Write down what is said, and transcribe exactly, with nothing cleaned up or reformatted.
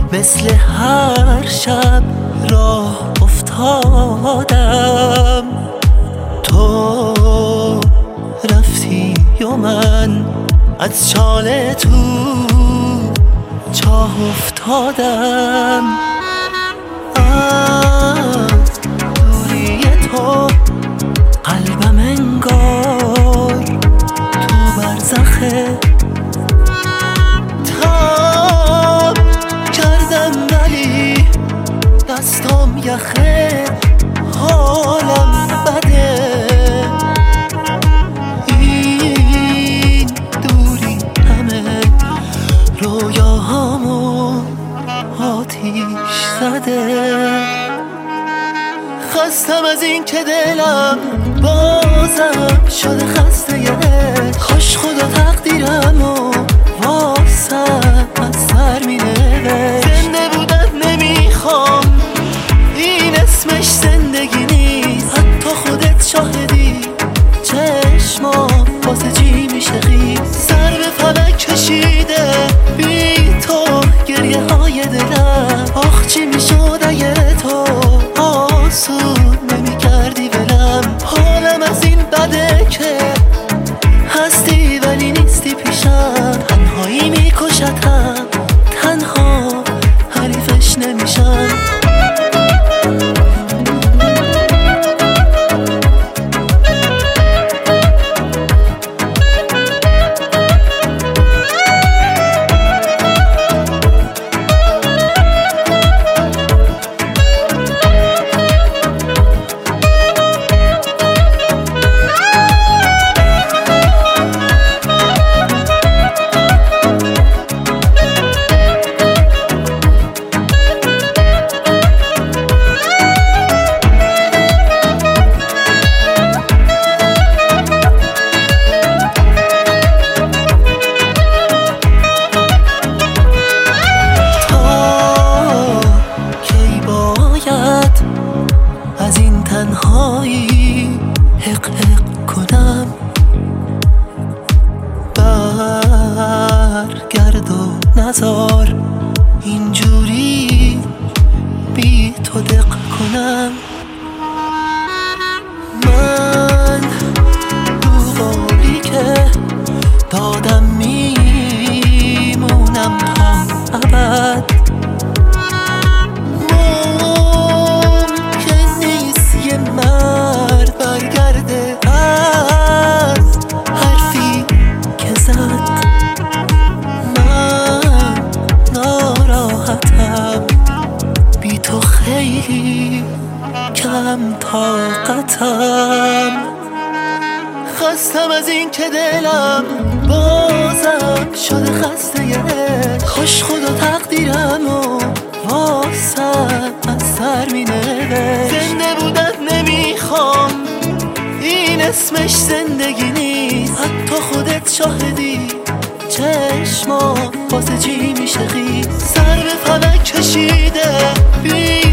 مثل هر شب راه افتادم، تو رفتی و من از چاله تو چاه افتادم. از دوری تو قلبم انگار تو برزخه، تاب کردم ولی دستام یخه، حالم بده. این دوری همه رویاهامو آتیش زده. خستم از این که دلم بازم شده خسته یه عشق. کاش خدا تقدیرمو واسم از سر می نوشت. زنده بودن نمیخوام، این اسمش زندگی نیست. حتی خودت شاهدی، چشمام واسه چی میشه خیز. سر به فلک کشیده بی تو گریه های دلم. آخ چی میشد اگه تو آسون نمی کردی ولم. حالم از این بده که هستی ولی نیستی پیشم. تنهایی میکشتم، تنها حریفش نمیشم. از این تنهایی حق حق کنم، برگرد و نزار اینجوری بی تو دق کنم. من تو قولی که دادم میمونم تا ابد. بی تو خیلی کم طاقتم. خستم از این که دلم بازم شده خسته یه عشق. کاش خدا تقدیرمو واسم از سر می نوشت. زنده بودن نمیخوام، این اسمش زندگی نیست. حتی خودت شاهدی، چشمام واسه چی میشه خیز. سر به فلک کشیده بی